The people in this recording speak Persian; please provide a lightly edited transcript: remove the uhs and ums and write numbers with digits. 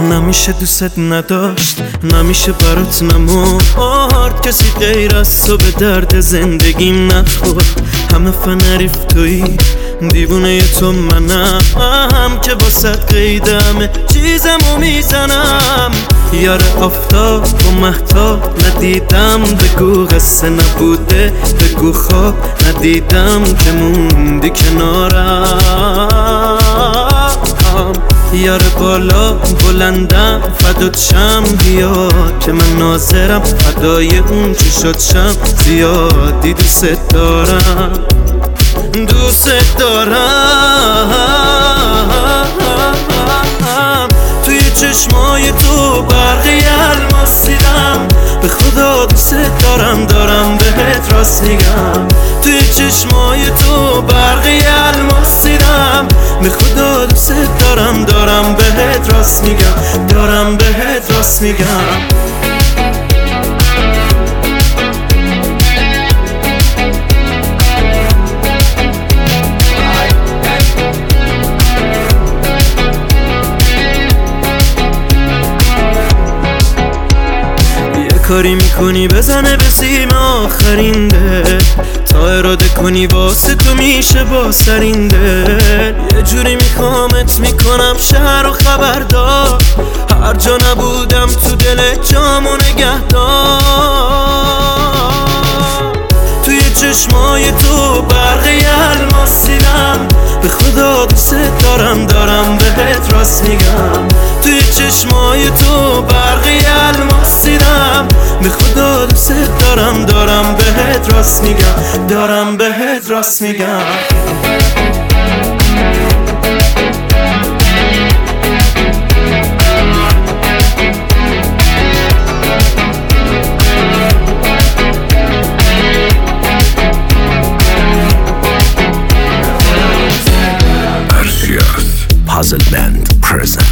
نمیشه دوست نداشت، نمیشه برات نمورد کسی غیر از تو به درد زندگیم نخورد. همه فنریف تویی، دیوونه تو منم که واسه قید همه چیزمو میزنم. یار آفتاب و مهتاب ندیدم، بگو قصه نبوده، بگو خواب ندیدم که موندی کنارم. یار بالا بلندم فدات شم، بیا که من ناظرم فدای اون چی شد شم. زیادی دوست دارم، دوست دارم. توی چشمای تو برقی الماس دیدم، به خدا دوست دارم، دارم بهت راست میگم. توی چشمای تو برقی الماس دیدم، به خدا دوست دارم، دارم بهت راست میگم، دارم بهت راست میگم. کاری میکنی بزنه به سیم آخرین دل، تا اراده کنی واسه تو میشه با سرین دل. یه جوری میخوامت میکنم شهر و خبردار، هر جا نبودم تو دل جامو نگهدار. توی چشمای تو برقی الماس دیدم، به خدا دوست دارم، دارم بهت راست میگم. توی چشمای تو برقی الماس دیدم، به خدا دوست دارم، دارم بهت راست میگم، دارم بهت راست میگم. Puzzle Band present.